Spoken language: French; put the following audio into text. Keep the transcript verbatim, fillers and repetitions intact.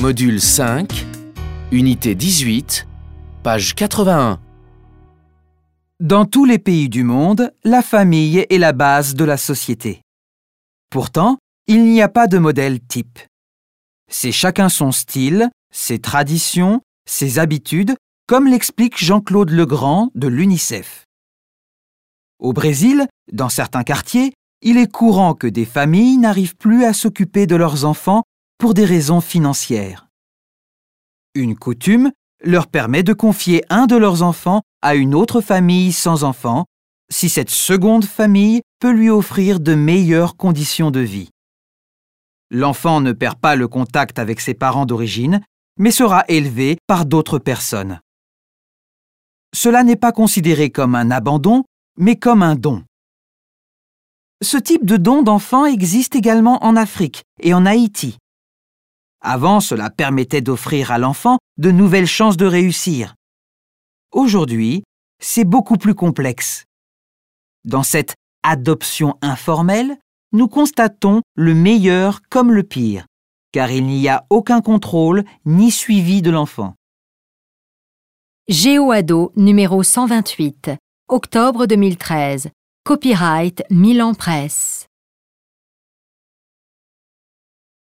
Module cinq, Unité dix-huit, page quatre-vingt-un. Dans tous les pays du monde, la famille est la base de la société. Pourtant, il n'y a pas de modèle type. C'est chacun son style, ses traditions, ses habitudes, comme l'explique Jean-Claude Legrand de l'UNICEF. Au Brésil, dans certains quartiers, il est courant que des familles n'arrivent plus à s'occuper de leurs enfants pour des raisons financières. Une coutume leur permet de confier un de leurs enfants à une autre famille sans enfants, si cette seconde famille peut lui offrir de meilleures conditions de vie. L'enfant ne perd pas le contact avec ses parents d'origine, mais sera élevé par d'autres personnes. Cela n'est pas considéré comme un abandon, mais comme un don. Ce type de don d'enfant existe également en Afrique et en Haïti. Avant, cela permettait d'offrir à l'enfant de nouvelles chances de réussir. Aujourd'hui, c'est beaucoup plus complexe. Dans cette adoption informelle, nous constatons le meilleur comme le pire, car il n'y a aucun contrôle ni suivi de l'enfant. Géoado numéro cent vingt-huit, octobre deux mille treize. Copyright Milan Presse.